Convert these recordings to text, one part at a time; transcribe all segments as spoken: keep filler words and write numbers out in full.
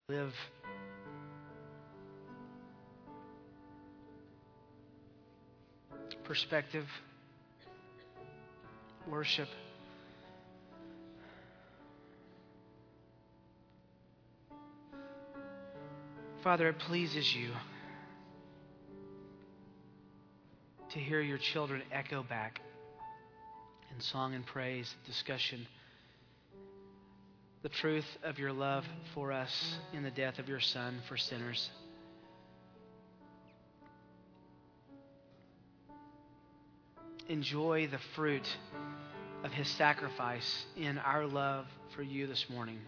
live. Perspective, worship. Father, it pleases you to hear your children echo back in song and praise, discussion, the truth of your love for us in the death of your Son for sinners. Enjoy the fruit of his sacrifice in our love for you this morning.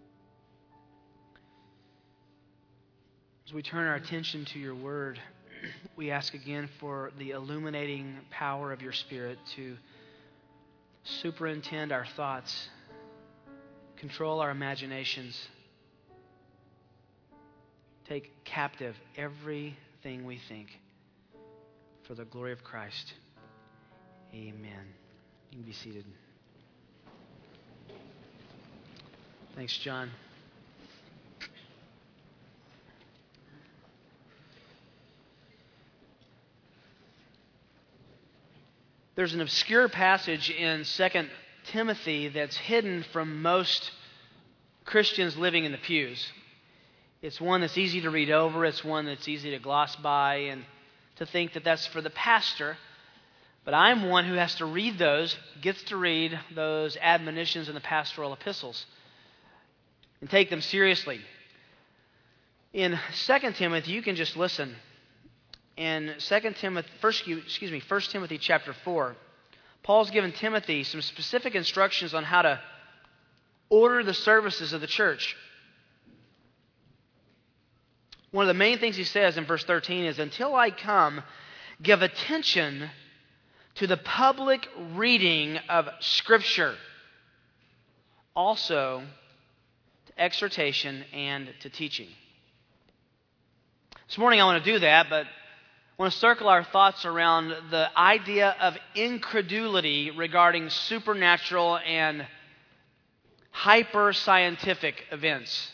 As we turn our attention to your word, we ask again for the illuminating power of your Spirit to superintend our thoughts, control our imaginations, take captive everything we think for the glory of Christ. Amen. You can be seated. Thanks, John. There's an obscure passage in Second Timothy that's hidden from most Christians living in the pews. It's one that's easy to read over. It's one that's easy to gloss by and to think that that's for the pastor. But I'm one who has to read those, gets to read those admonitions in the pastoral epistles and take them seriously. In Second Timothy, you can just listen. In Second Timothy, first, excuse me, First Timothy chapter four, Paul's given Timothy some specific instructions on how to order the services of the church. One of the main things he says in verse thirteen is, "Until I come, give attention to the public reading of Scripture, also to exhortation and to teaching." This morning I want to do that, but I want to circle our thoughts around the idea of incredulity regarding supernatural and hyper-scientific events.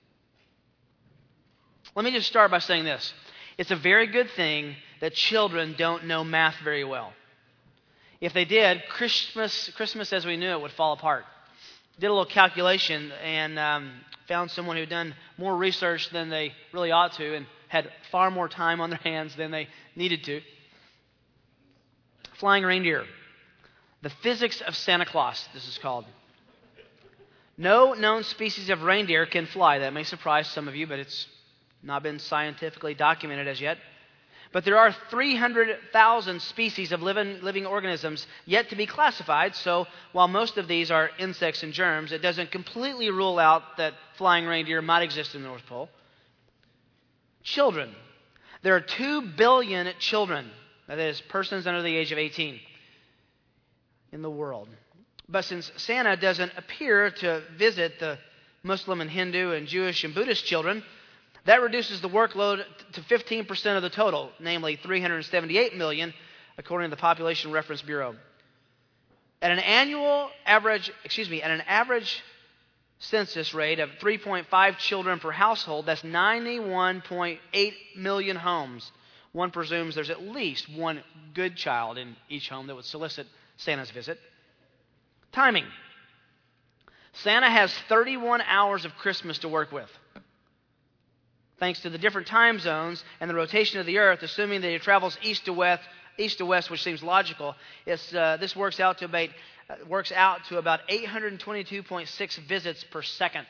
Let me just start by saying this. It's a very good thing that children don't know math very well. If they did, Christmas, Christmas as we knew it would fall apart. Did a little calculation and um, found someone who had done more research than they really ought to and had far more time on their hands than they needed to. Flying reindeer. The physics of Santa Claus, this is called. No known species of reindeer can fly. That may surprise some of you, but it's not been scientifically documented as yet. But there are three hundred thousand species of living, living organisms yet to be classified. So while most of these are insects and germs, it doesn't completely rule out that flying reindeer might exist in the North Pole. Children. There are two billion children, that is, persons under the age of eighteen, in the world. But since Santa doesn't appear to visit the Muslim and Hindu and Jewish and Buddhist children, that reduces the workload to fifteen percent of the total, namely three hundred seventy-eight million, according to the Population Reference Bureau. At an annual average, excuse me, at an average census rate of three point five children per household, that's ninety-one point eight million homes. One presumes there's at least one good child in each home that would solicit Santa's visit. Timing. Santa has thirty-one hours of Christmas to work with. Thanks to the different time zones and the rotation of the earth, assuming that he travels east to west, east to west, which seems logical, it's, uh, this works out to about uh, works out to about eight hundred twenty-two point six visits per second.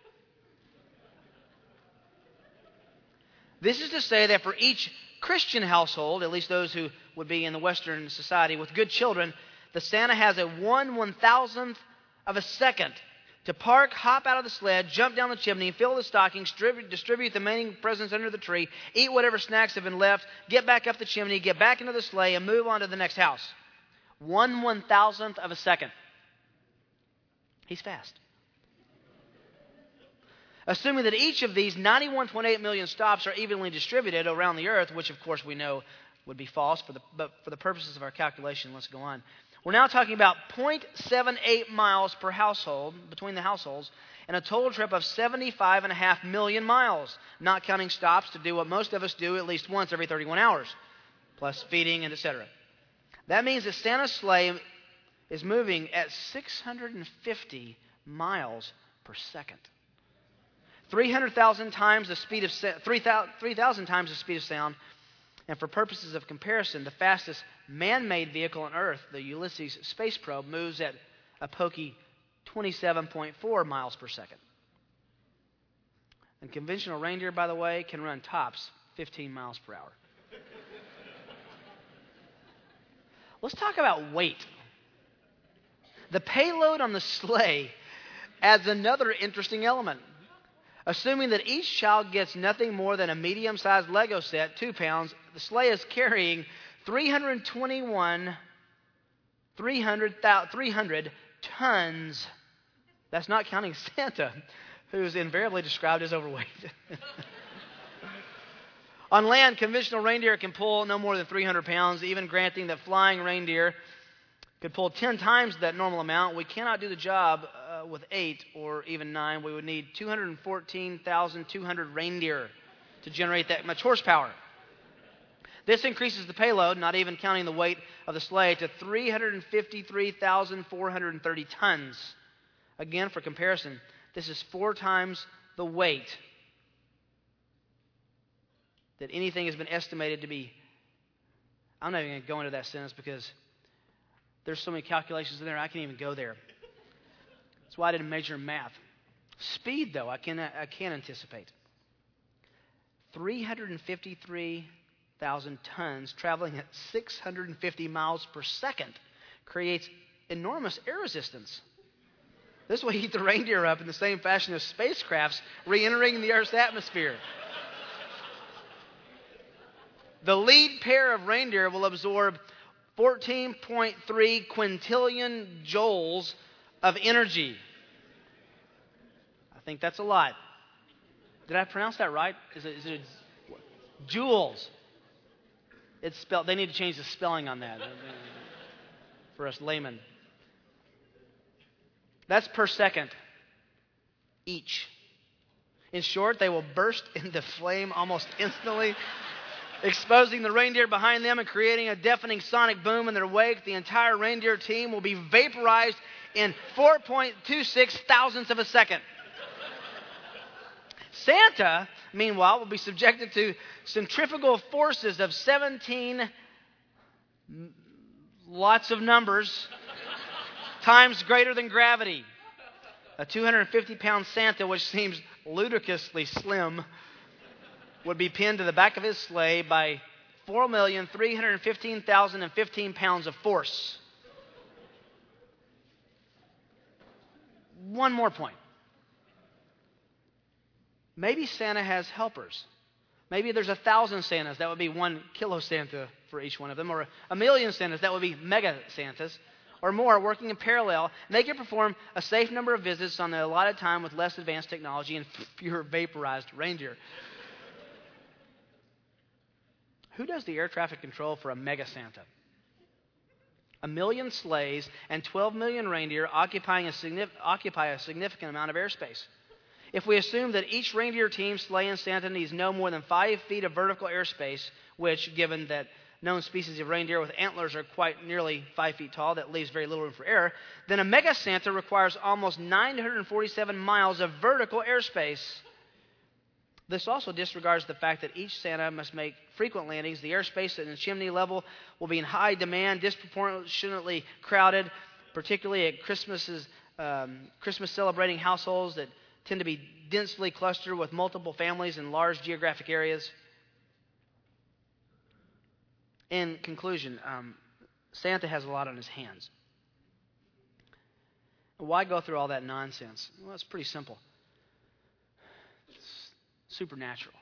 This is to say that for each Christian household, at least those who would be in the Western society with good children, the Santa has a one one thousandth of a second to park, hop out of the sled, jump down the chimney, fill the stockings, distribute, distribute the remaining presents under the tree, eat whatever snacks have been left, get back up the chimney, get back into the sleigh, and move on to the next house. One one thousandth of a second. He's fast. Assuming that each of these ninety-one point eight million stops are evenly distributed around the earth, which of course we know would be false, for the, but for the purposes of our calculation, let's go on. We're now talking about zero point seven eight miles per household between the households and a total trip of seventy-five point five million miles, not counting stops to do what most of us do at least once every thirty-one hours, plus feeding and et cetera. That means that Santa's sleigh is moving at six hundred fifty miles per second. three hundred thousand times the speed of three thousand times the speed of sound. And for purposes of comparison, the fastest man-made vehicle on Earth, the Ulysses space probe, moves at a pokey twenty-seven point four miles per second. And conventional reindeer, by the way, can run tops fifteen miles per hour. Let's talk about weight. The payload on the sleigh adds another interesting element. Assuming that each child gets nothing more than a medium-sized Lego set, two pounds, the sleigh is carrying three hundred twenty-one, three hundred, three hundred tons. That's not counting Santa, who is invariably described as overweight. On land, conventional reindeer can pull no more than three hundred pounds, even granting that flying reindeer could pull ten times that normal amount. We cannot do the job uh, with eight or even nine. We would need two hundred fourteen thousand two hundred reindeer to generate that much horsepower. This increases the payload, not even counting the weight of the sleigh, to three hundred fifty-three thousand four hundred thirty tons. Again, for comparison, this is four times the weight that anything has been estimated to be. I'm not even going to go into that sentence because there's so many calculations in there, I can't even go there. That's why I didn't major in math. Speed, though, I can I can anticipate. three hundred fifty-three thousand tons traveling at six hundred fifty miles per second creates enormous air resistance. This will heat the reindeer up in the same fashion as spacecrafts re-entering the Earth's atmosphere. The lead pair of reindeer will absorb fourteen point three quintillion joules of energy. I think that's a lot. Did I pronounce that right? Is it, is it joules? It's spelled. They need to change the spelling on that for us laymen. That's per second each. In short, they will burst into flame almost instantly, exposing the reindeer behind them and creating a deafening sonic boom in their wake. The entire reindeer team will be vaporized in four point two six thousandths of a second. Santa, meanwhile, will be subjected to centrifugal forces of seventeen, lots of numbers, times greater than gravity. A two hundred fifty pound Santa, which seems ludicrously slim, would be pinned to the back of his sleigh by four million three hundred fifteen thousand fifteen pounds of force. One more point. Maybe Santa has helpers. Maybe there's a thousand Santas. That would be one kilo Santa for each one of them. Or a million Santas. That would be mega Santas. Or more working in parallel. And they can perform a safe number of visits on the allotted time with less advanced technology and fewer vaporized reindeer. Who does the air traffic control for a mega Santa? A million sleighs and twelve million reindeer occupying a signif- occupy a significant amount of airspace. If we assume that each reindeer team, sleigh, and Santa needs no more than five feet of vertical airspace, which, given that known species of reindeer with antlers are quite nearly five feet tall, that leaves very little room for air, then a mega Santa requires almost nine hundred forty-seven miles of vertical airspace. This also disregards the fact that each Santa must make frequent landings. The airspace at the chimney level will be in high demand, disproportionately crowded, particularly at Christmas's, um, Christmas celebrating households that tend to be densely clustered with multiple families in large geographic areas. In conclusion, um, Santa has a lot on his hands. Why go through all that nonsense? Well, it's pretty simple. It's supernatural.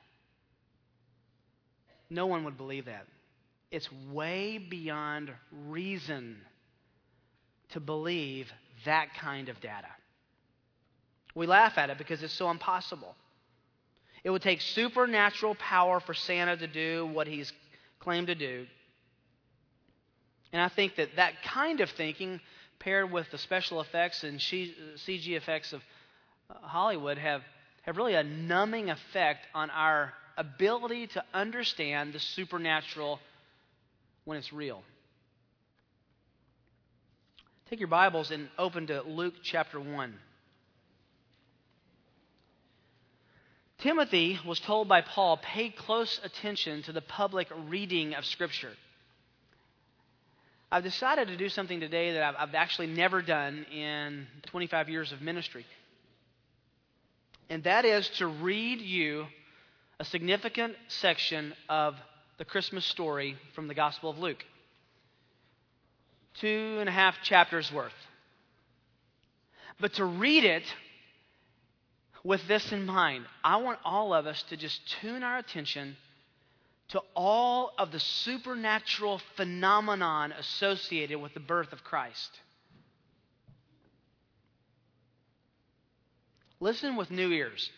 No one would believe that. It's way beyond reason to believe that kind of data. We laugh at it because it's so impossible. It would take supernatural power for Santa to do what he's claimed to do. And I think that that kind of thinking, paired with the special effects and C G effects of Hollywood, have, have really a numbing effect on our ability to understand the supernatural when it's real. Take your Bibles and open to Luke chapter one. Timothy was told by Paul, pay close attention to the public reading of Scripture. I've decided to do something today that I've, I've actually never done in twenty-five years of ministry. And that is to read you a significant section of the Christmas story from the Gospel of Luke. Two and a half chapters worth. But to read it with this in mind, I want all of us to just tune our attention to all of the supernatural phenomenon associated with the birth of Christ. Listen with new ears.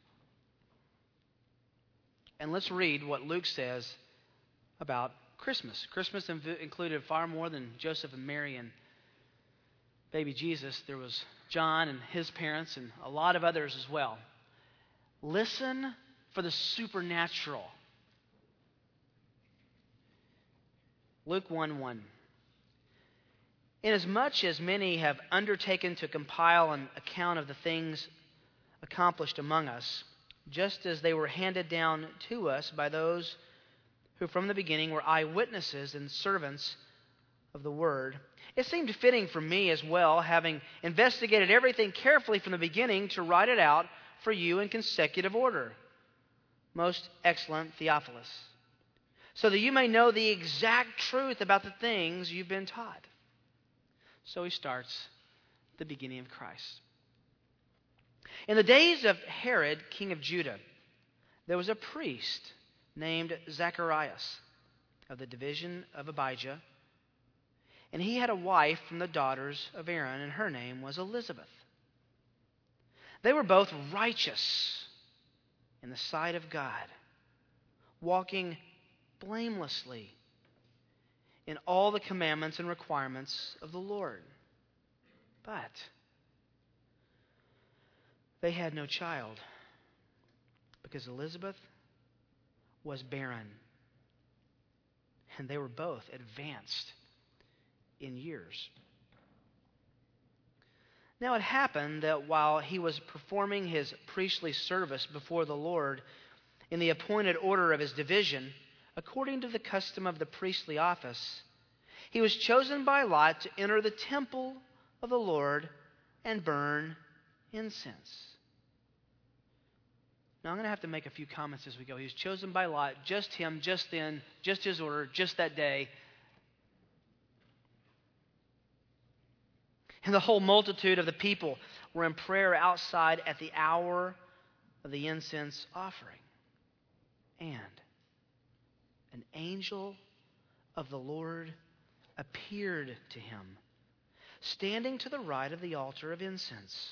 And let's read what Luke says about Christmas. Christmas inv- included far more than Joseph and Mary and baby Jesus. There was John and his parents and a lot of others as well. Listen for the supernatural. Luke one one. Inasmuch as many have undertaken to compile an account of the things accomplished among us, just as they were handed down to us by those who from the beginning were eyewitnesses and servants of the word, it seemed fitting for me as well, having investigated everything carefully from the beginning, to write it out for you in consecutive order. Most excellent Theophilus, so that you may know the exact truth about the things you've been taught. So he starts the beginning of Christ. In the days of Herod, king of Judah, there was a priest named Zacharias of the division of Abijah, and he had a wife from the daughters of Aaron, and her name was Elizabeth. They were both righteous in the sight of God, walking blamelessly in all the commandments and requirements of the Lord. But they had no child because Elizabeth was barren, and they were both advanced in years. Now it happened that while he was performing his priestly service before the Lord in the appointed order of his division, according to the custom of the priestly office, he was chosen by Lot to enter the temple of the Lord and burn incense. Now I'm going to have to make a few comments as we go. He was chosen by Lot, just him, just then, just his order, just that day. And the whole multitude of the people were in prayer outside at the hour of the incense offering. And an angel of the Lord appeared to him, standing to the right of the altar of incense.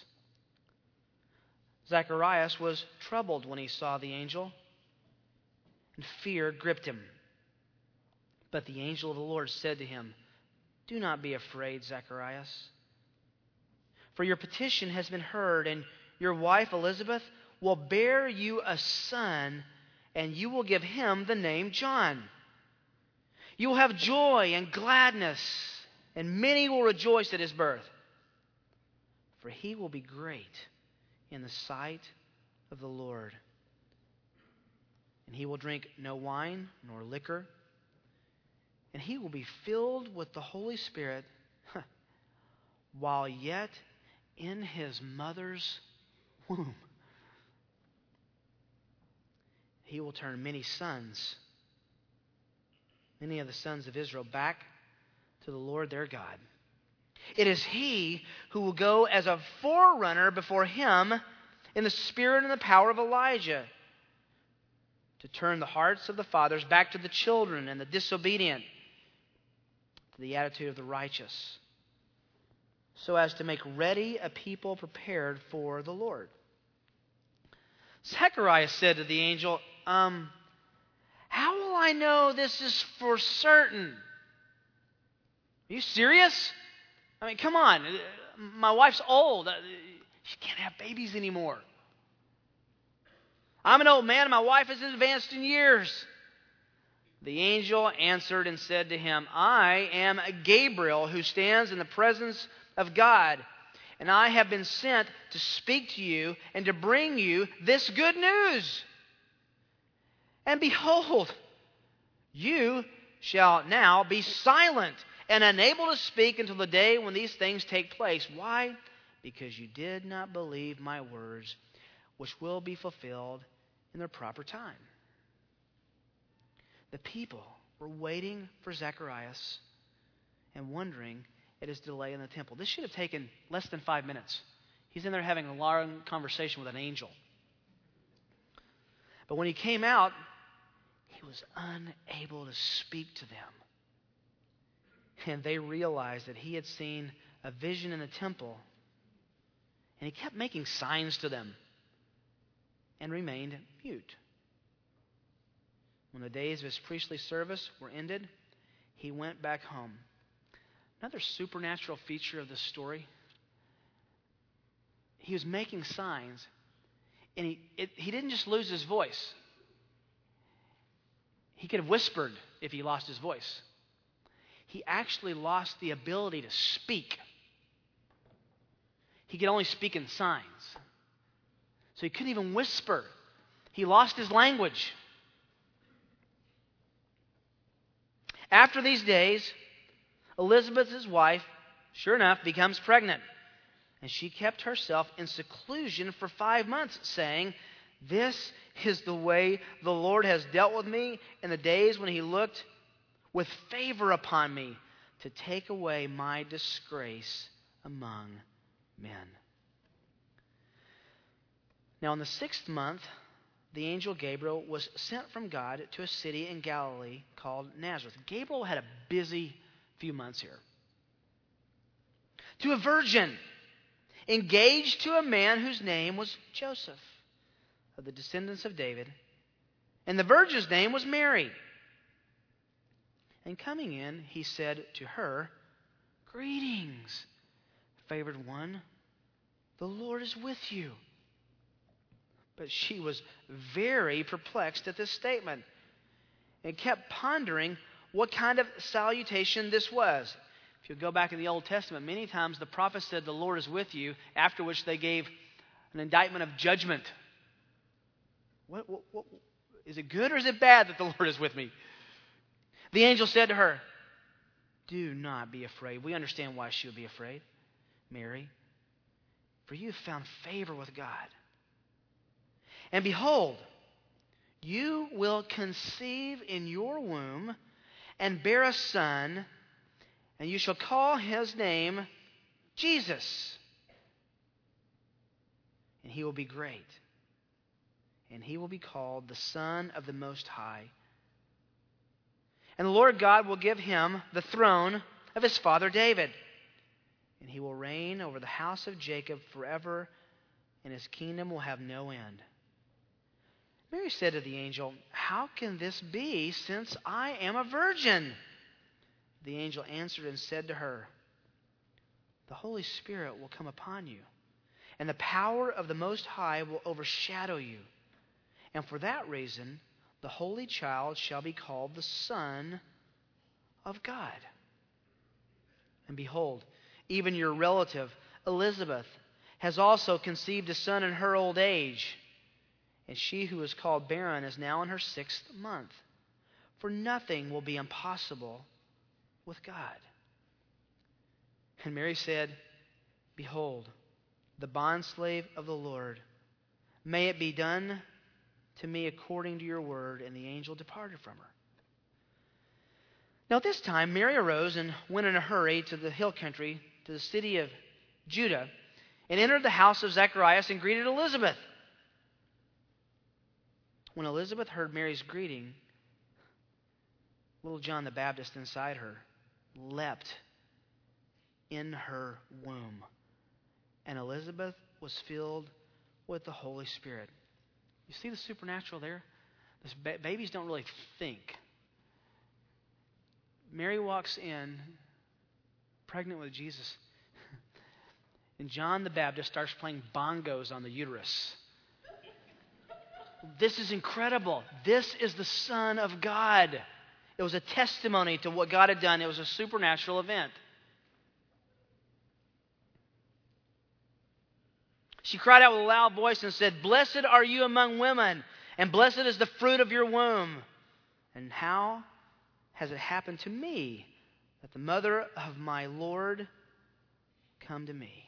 Zacharias was troubled when he saw the angel, and fear gripped him. But the angel of the Lord said to him, "Do not be afraid, Zacharias, for your petition has been heard, and your wife Elizabeth will bear you a son, and you will give him the name John. You will have joy and gladness, and many will rejoice at his birth, for he will be great in the sight of the Lord. And he will drink no wine nor liquor, and he will be filled with the Holy Spirit while yet in his mother's womb. He will turn many sons, many of the sons of Israel, back to the Lord their God. It is he who will go as a forerunner before him in the spirit and the power of Elijah, to turn the hearts of the fathers back to the children and the disobedient to the attitude of the righteous, so as to make ready a people prepared for the Lord." Zechariah said to the angel, um, "How will I know this is for certain?" Are you serious? I mean, come on. My wife's old. She can't have babies anymore. I'm an old man and my wife is advanced in years. The angel answered and said to him, I am Gabriel who stands in the presence of God, and I have been sent to speak to you and to bring you this good news. And behold, you shall now be silent and unable to speak until the day when these things take place. Why? Because you did not believe my words, which will be fulfilled in their proper time. The people were waiting for Zacharias and wondering at his delay in the temple. This should have taken less than five minutes. He's in there having a long conversation with an angel. But when he came out, he was unable to speak to them. And they realized that he had seen a vision in the temple, and he kept making signs to them and remained mute. When the days of his priestly service were ended, he went back home. Another supernatural feature of this story, he was making signs, and he, it, he didn't just lose his voice. He could have whispered if he lost his voice. He actually lost the ability to speak. He could only speak in signs. So he couldn't even whisper. He lost his language. After these days, Elizabeth, his wife, sure enough, becomes pregnant. And she kept herself in seclusion for five months, saying, This is the way the Lord has dealt with me in the days when he looked with favor upon me to take away my disgrace among men. Now, in the sixth month, the angel Gabriel was sent from God to a city in Galilee called Nazareth. Gabriel had a busy few months here. To a virgin engaged to a man whose name was Joseph, of the descendants of David. And the virgin's name was Mary. And coming in, he said to her, Greetings, favored one, the Lord is with you. But she was very perplexed at this statement and kept pondering what kind of salutation this was. If you go back in the Old Testament, many times the prophet said, the Lord is with you, after which they gave an indictment of judgment. What, what, what, is it good or is it bad that the Lord is with me? The angel said to her, Do not be afraid. We understand why she would be afraid, Mary, for you have found favor with God. And behold, you will conceive in your womb and bear a son, and you shall call his name Jesus. And he will be great, and he will be called the Son of the Most High. And the Lord God will give him the throne of his father David, and he will reign over the house of Jacob forever, and his kingdom will have no end. Mary said to the angel, How can this be, since I am a virgin? The angel answered and said to her, The Holy Spirit will come upon you, and the power of the Most High will overshadow you. And for that reason, the Holy Child shall be called the Son of God. And behold, even your relative Elizabeth has also conceived a son in her old age. And she who is called barren is now in her sixth month. For nothing will be impossible with God. And Mary said, Behold, the bondslave of the Lord, may it be done to me according to your word. And the angel departed from her. Now at this time, Mary arose and went in a hurry to the hill country, to the city of Judah, and entered the house of Zacharias and greeted Elizabeth. When Elizabeth heard Mary's greeting, little John the Baptist inside her leapt in her womb. And Elizabeth was filled with the Holy Spirit. You see the supernatural there? This ba- babies don't really think. Mary walks in pregnant with Jesus. And John the Baptist starts playing bongos on the uterus. This is incredible. This is the Son of God. It was a testimony to what God had done. It was a supernatural event. She cried out with a loud voice and said, "Blessed are you among women, and blessed is the fruit of your womb. And how has it happened to me that the mother of my Lord come to me?"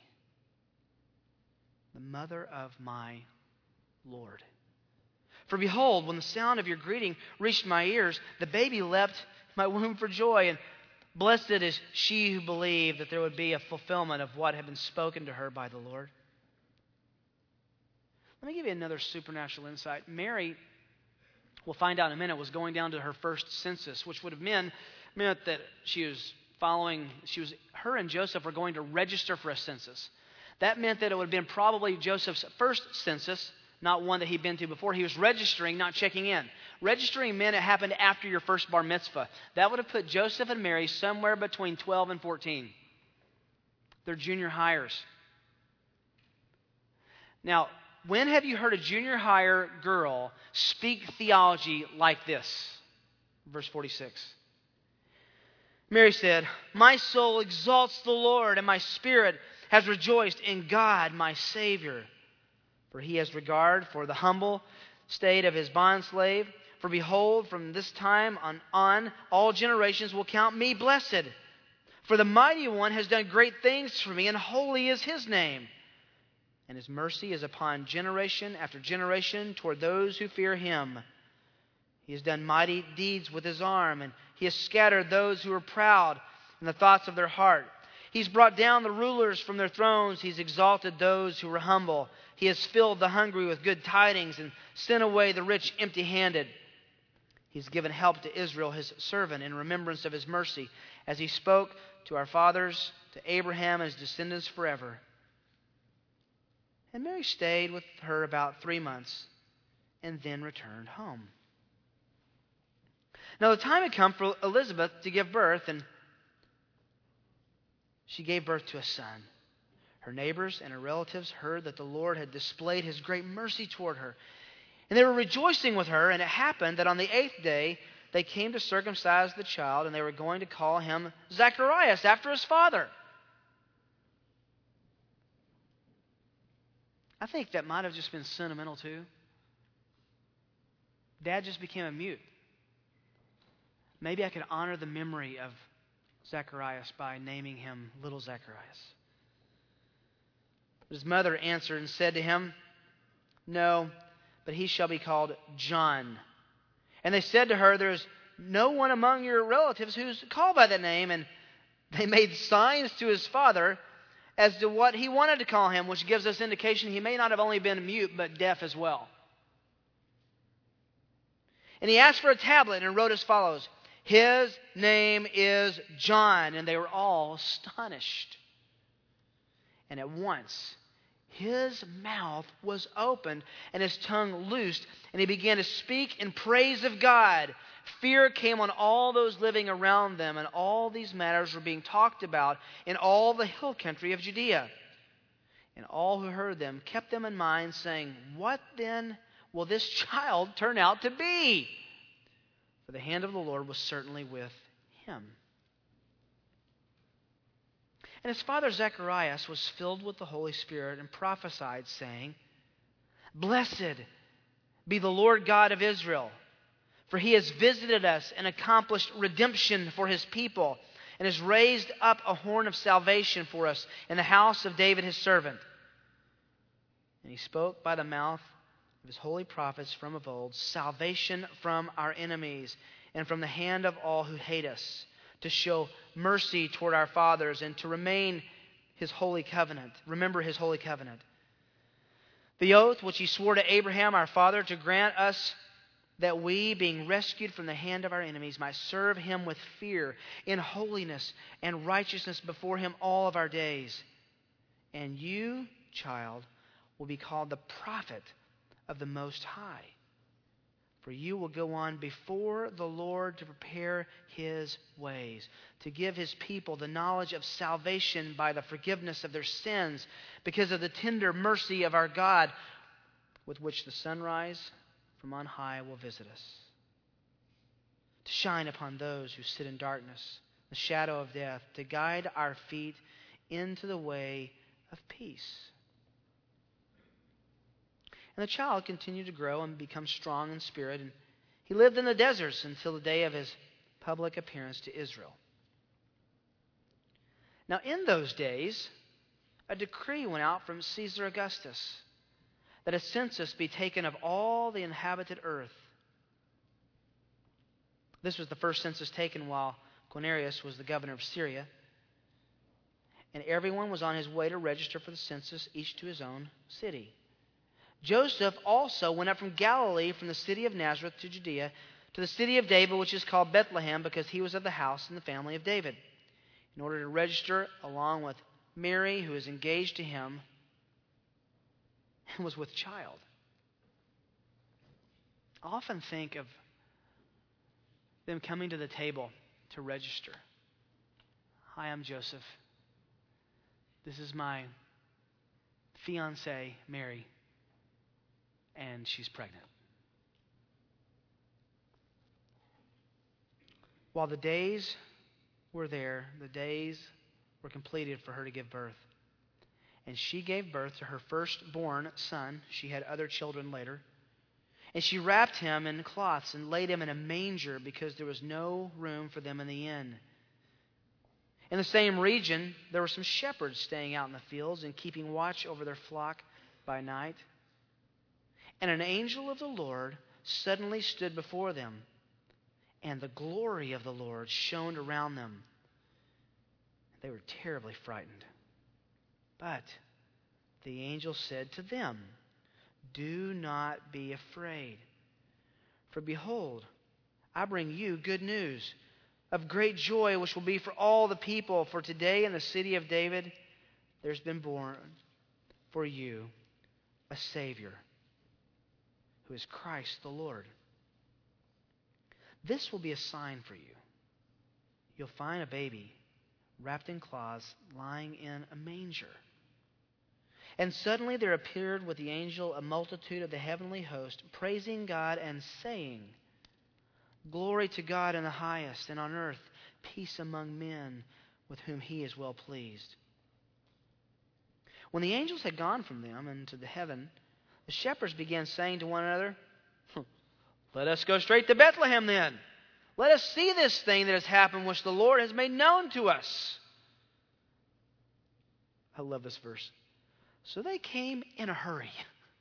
The mother of my Lord. "For behold, when the sound of your greeting reached my ears, the baby leapt in my womb for joy. And blessed is she who believed that there would be a fulfillment of what had been spoken to her by the Lord." Let me give you another supernatural insight. Mary, we'll find out in a minute, was going down to her first census, which would have meant, meant that she was following, she was, her and Joseph were going to register for a census. That meant that it would have been probably Joseph's first census, not one that he'd been to before. He was registering, not checking in. Registering meant it happened after your first bar mitzvah. That would have put Joseph and Mary somewhere between twelve and fourteen. They're junior hires. Now, when have you heard a junior hire girl speak theology like this? Verse forty-six. Mary said, "My soul exalts the Lord, and my spirit has rejoiced in God my Savior. For he has regard for the humble state of his bondslave. For behold, from this time on, on all generations will count me blessed. For the Mighty One has done great things for me, and holy is his name. And his mercy is upon generation after generation toward those who fear him. He has done mighty deeds with his arm, and he has scattered those who are proud in the thoughts of their heart. He's brought down the rulers from their thrones. He's exalted those who were humble. He has filled the hungry with good tidings and sent away the rich empty-handed. He's given help to Israel, his servant, in remembrance of his mercy, as he spoke to our fathers, to Abraham and his descendants forever." And Mary stayed with her about three months and then returned home. Now the time had come for Elizabeth to give birth, and she gave birth to a son. Her neighbors and her relatives heard that the Lord had displayed his great mercy toward her, and they were rejoicing with her. And it happened that on the eighth day they came to circumcise the child, and they were going to call him Zacharias after his father. I think that might have just been sentimental too. Dad just became a mute. Maybe I could honor the memory of Zacharias by naming him Little Zacharias. But his mother answered and said to him, "No, but he shall be called John." And they said to her, "There is no one among your relatives who's called by that name." And they made signs to his father as to what he wanted to call him, which gives us indication he may not have only been mute, but deaf as well. And he asked for a tablet and wrote as follows, "His name is John." And they were all astonished. And at once his mouth was opened and his tongue loosed, and he began to speak in praise of God. Fear came on all those living around them, and all these matters were being talked about in all the hill country of Judea. And all who heard them kept them in mind, saying, "What then will this child turn out to be?" For the hand of the Lord was certainly with him. And his father Zacharias was filled with the Holy Spirit and prophesied, saying, "Blessed be the Lord God of Israel, for he has visited us and accomplished redemption for his people, and has raised up a horn of salvation for us in the house of David his servant." And he spoke by the mouth of his holy prophets from of old, salvation from our enemies and from the hand of all who hate us, to show mercy toward our fathers and to remain his holy covenant. Remember his holy covenant. The oath which he swore to Abraham our father, to grant us that we, being rescued from the hand of our enemies, might serve him with fear in holiness and righteousness before him all of our days. And you, child, will be called the prophet of the Most High. For you will go on before the Lord to prepare His ways, to give His people the knowledge of salvation by the forgiveness of their sins, because of the tender mercy of our God, with which the sunrise from on high will visit us, to shine upon those who sit in darkness, the shadow of death, to guide our feet into the way of peace. And the child continued to grow and become strong in spirit, and he lived in the deserts until the day of his public appearance to Israel. Now, in those days, a decree went out from Caesar Augustus that a census be taken of all the inhabited earth. This was the first census taken while Quirinius was the governor of Syria, and everyone was on his way to register for the census, each to his own city. Joseph also went up from Galilee, from the city of Nazareth to Judea, to the city of David, which is called Bethlehem, because he was of the house and the family of David, in order to register along with Mary, who is engaged to him and was with child. I often think of them coming to the table to register. Hi, I'm Joseph. This is my fiancée, Mary, and she's pregnant. While the days were there, the days were completed for her to give birth. And she gave birth to her firstborn son. She had other children later. And she wrapped him in cloths and laid him in a manger because there was no room for them in the inn. In the same region, there were some shepherds staying out in the fields and keeping watch over their flock by night. And an angel of the Lord suddenly stood before them, and the glory of the Lord shone around them. They were terribly frightened. But the angel said to them, "Do not be afraid, for behold, I bring you good news of great joy, which will be for all the people. For today in the city of David there's been born for you a Savior, who is Christ the Lord. This will be a sign for you. You'll find a baby wrapped in cloths, lying in a manger." And suddenly there appeared with the angel a multitude of the heavenly host, praising God and saying, "Glory to God in the highest, and on earth peace among men with whom He is well pleased." When the angels had gone from them into the heaven, the shepherds began saying to one another, "Let us go straight to Bethlehem then. Let us see this thing that has happened, which the Lord has made known to us." I love this verse. So they came in a hurry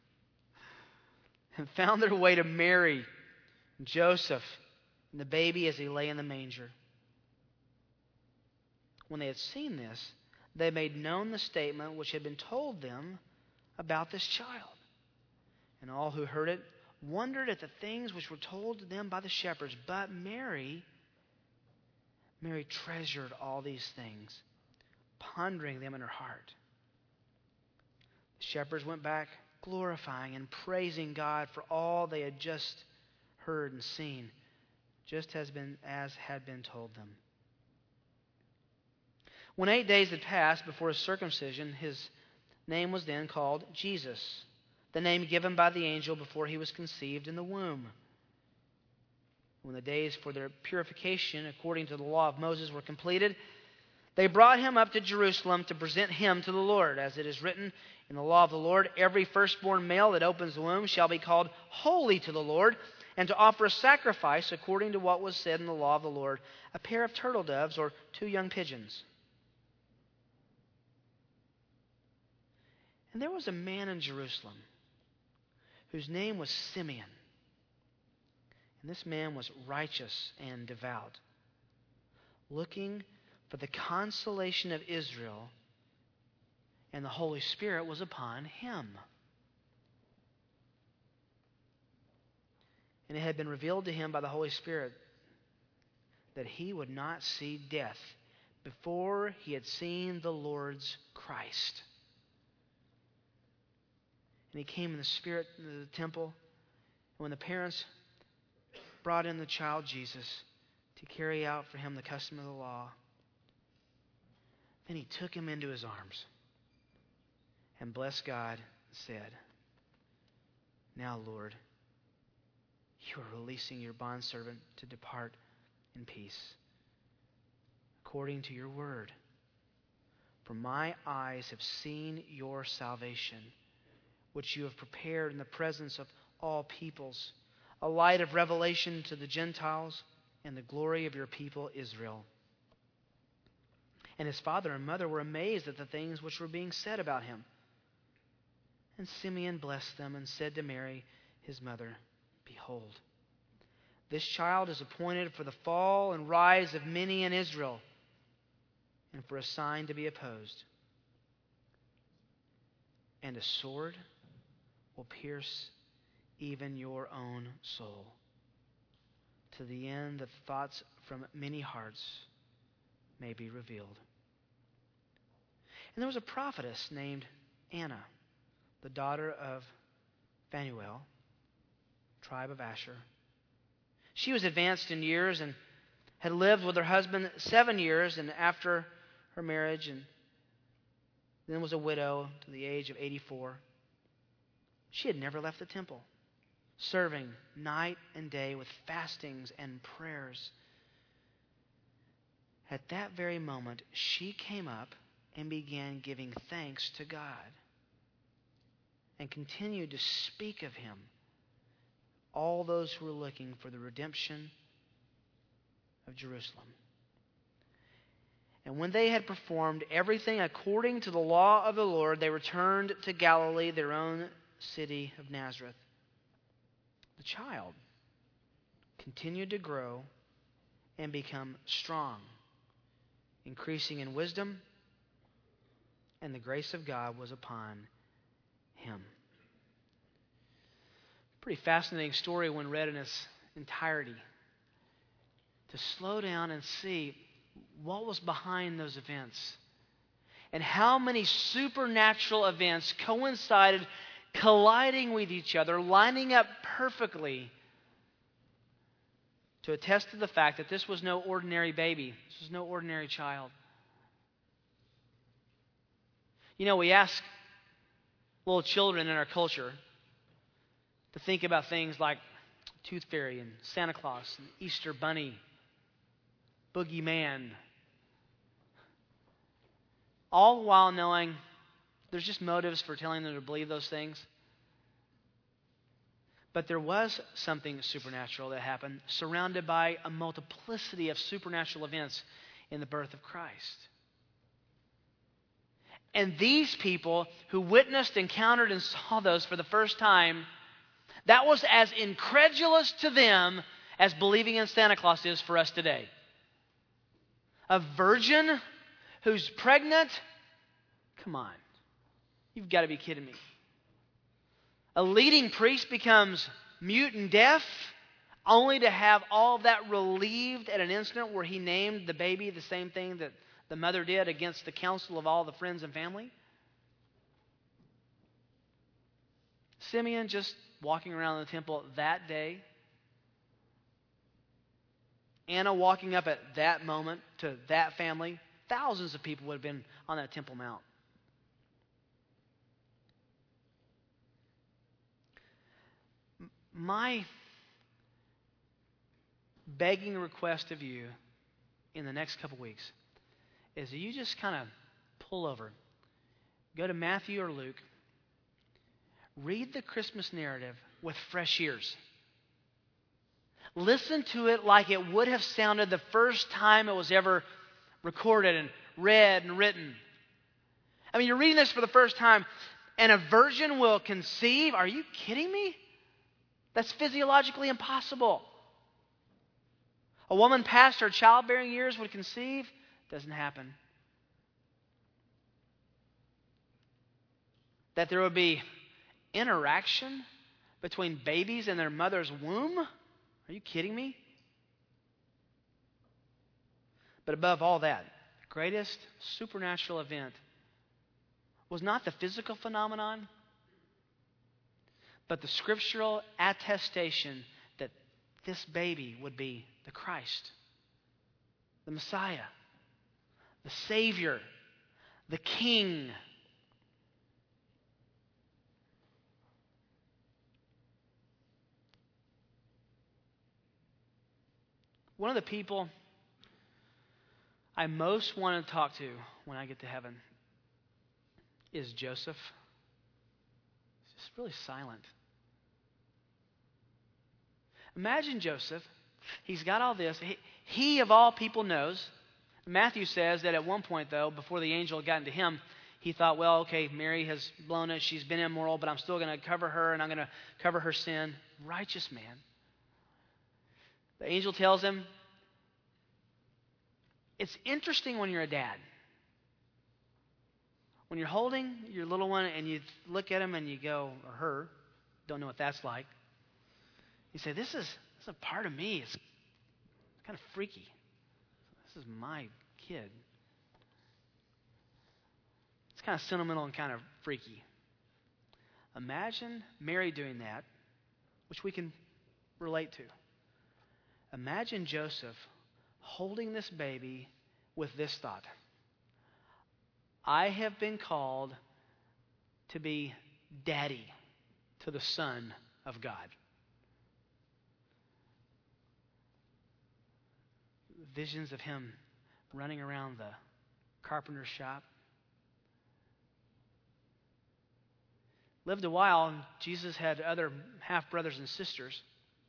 and found their way to Mary and Joseph and the baby as he lay in the manger. When they had seen this, they made known the statement which had been told them about this child. And all who heard it wondered at the things which were told to them by the shepherds. But Mary, Mary treasured all these things, pondering them in her heart. The shepherds went back, glorifying and praising God for all they had just heard and seen, just as been as had been told them. When eight days had passed before his circumcision, his name was then called Jesus, the name given by the angel before he was conceived in the womb. When the days for their purification, according to the law of Moses, were completed, they brought him up to Jerusalem to present him to the Lord. As it is written in the law of the Lord, every firstborn male that opens the womb shall be called holy to the Lord, and to offer a sacrifice according to what was said in the law of the Lord, a pair of turtle doves or two young pigeons. And there was a man in Jerusalem whose name was Simeon. And this man was righteous and devout, looking for the consolation of Israel, and the Holy Spirit was upon him. And it had been revealed to him by the Holy Spirit that he would not see death before he had seen the Lord's Christ. And he came in the Spirit into the temple. And when the parents brought in the child Jesus to carry out for him the custom of the law. Then he took him into his arms and blessed God and said, "Now, Lord, you are releasing your bondservant to depart in peace, according to your word. For my eyes have seen your salvation, which you have prepared in the presence of all peoples, a light of revelation to the Gentiles and the glory of your people Israel." And his father and mother were amazed at the things which were being said about him. And Simeon blessed them and said to Mary, his mother, "Behold, this child is appointed for the fall and rise of many in Israel, and for a sign to be opposed. And a sword will pierce even your own soul, to the end that thoughts from many hearts may be revealed." And there was a prophetess named Anna, the daughter of Phanuel, tribe of Asher. She was advanced in years and had lived with her husband seven years, and after her marriage, and then was a widow to the age of eighty-four. She had never left the temple, serving night and day with fastings and prayers. At that very moment, she came up and began giving thanks to God, and continued to speak of him, all those who were looking for the redemption of Jerusalem. And when they had performed everything according to the law of the Lord, they returned to Galilee, their own city of Nazareth. The child continued to grow and become strong, increasing in wisdom, and the grace of God was upon him. Pretty fascinating story when read in its entirety. To slow down and see what was behind those events, and how many supernatural events coincided, colliding with each other, lining up perfectly to attest to the fact that this was no ordinary baby. This was no ordinary child. You know, we ask little children in our culture to think about things like Tooth Fairy and Santa Claus and Easter Bunny, Boogeyman, all while knowing there's just motives for telling them to believe those things. But there was something supernatural that happened, surrounded by a multiplicity of supernatural events in the birth of Christ. And these people who witnessed, encountered, and saw those for the first time, that was as incredulous to them as believing in Santa Claus is for us today. A virgin who's pregnant? Come on. You've got to be kidding me. A leading priest becomes mute and deaf, only to have all of that relieved at an instant where he named the baby the same thing that the mother did against the counsel of all the friends and family. Simeon just walking around the temple that day. Anna walking up at that moment to that family. Thousands of people would have been on that Temple Mount. My begging request of you in the next couple weeks is that you just kind of pull over, go to Matthew or Luke, read the Christmas narrative with fresh ears. Listen to it like it would have sounded the first time it was ever recorded and read and written. I mean, you're reading this for the first time, and a virgin will conceive? Are you kidding me? That's physiologically impossible. A woman past her childbearing years would conceive? Doesn't happen. That there would be interaction between babies in their mother's womb? Are you kidding me? But above all that, the greatest supernatural event was not the physical phenomenon, but the scriptural attestation that this baby would be the Christ, the Messiah, the Savior, the King. One of the people I most want to talk to when I get to heaven is Joseph. He's just really silent. Imagine Joseph. He's got all this. He, he, of all people, knows. Matthew says that at one point, though, before the angel had gotten to him, he thought, well, okay, Mary has blown it. She's been immoral, but I'm still going to cover her, and I'm going to cover her sin. Righteous man. The angel tells him, it's interesting when you're a dad. When you're holding your little one and you look at him and you go, or her, don't know what that's like. You say, this is, this is a part of me. It's kind of freaky. This is my kid. It's kind of sentimental and kind of freaky. Imagine Mary doing that, which we can relate to. Imagine Joseph holding this baby with this thought. I have been called to be daddy to the Son of God. Visions of him running around the carpenter's shop. Lived a while, and Jesus had other half-brothers and sisters.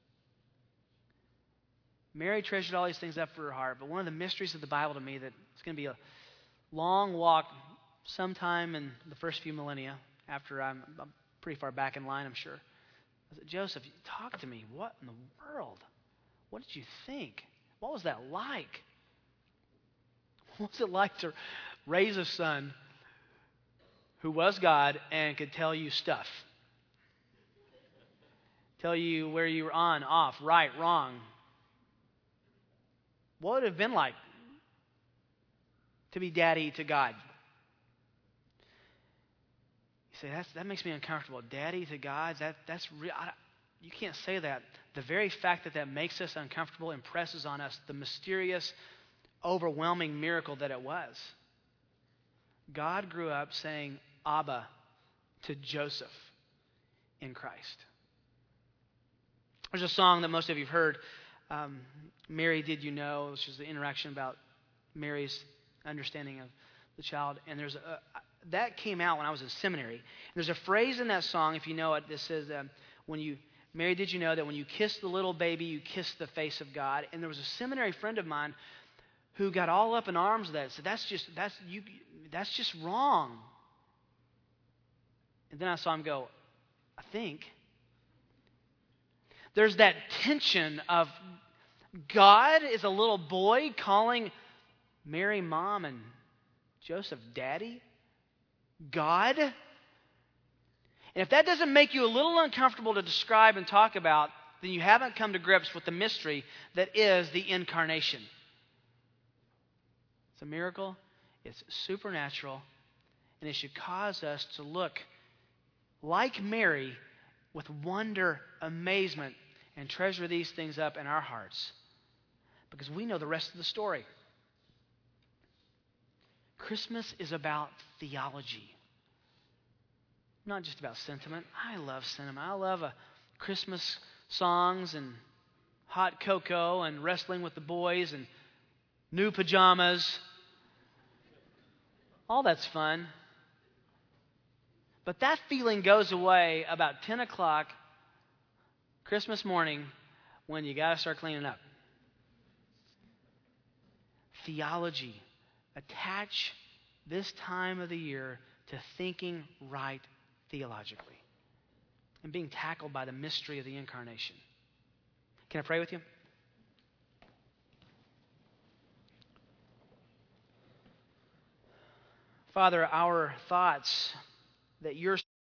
Mary treasured all these things up for her heart, but one of the mysteries of the Bible to me that it's going to be a long walk sometime in the first few millennia, after I'm, I'm pretty far back in line, I'm sure. I said, Joseph, talk to me. What in the world? What did you think? What was that like? What was it like to raise a son who was God and could tell you stuff? Tell you where you were on, off, right, wrong. What would it have been like to be daddy to God? You say, That's, that makes me uncomfortable. Daddy to God, that, that's real. I, you can't say that. The very fact that that makes us uncomfortable impresses on us the mysterious, overwhelming miracle that it was. God grew up saying Abba to Joseph in Christ. There's a song that most of you have heard, um, Mary, Did You Know, which is the interaction about Mary's understanding of the child. And there's a, that came out when I was in seminary. And there's a phrase in that song, if you know it, that says, um, when you, Mary, did you know that when you kiss the little baby, you kiss the face of God? And there was a seminary friend of mine who got all up in arms with that and said, that's just, that's, you, that's just wrong. And then I saw him go, I think. There's that tension of God is a little boy calling Mary mom and Joseph daddy. God. And if that doesn't make you a little uncomfortable to describe and talk about, then you haven't come to grips with the mystery that is the incarnation. It's a miracle. It's supernatural. And it should cause us to look like Mary with wonder, amazement, and treasure these things up in our hearts. Because we know the rest of the story. Christmas is about theology. Not just about sentiment. I love sentiment. I love a Christmas songs and hot cocoa and wrestling with the boys and new pajamas. All that's fun. But that feeling goes away about ten o'clock Christmas morning when you got to start cleaning up. Theology. Attach this time of the year to thinking right theologically and being tackled by the mystery of the incarnation. Can I pray with you? Father, our thoughts that you're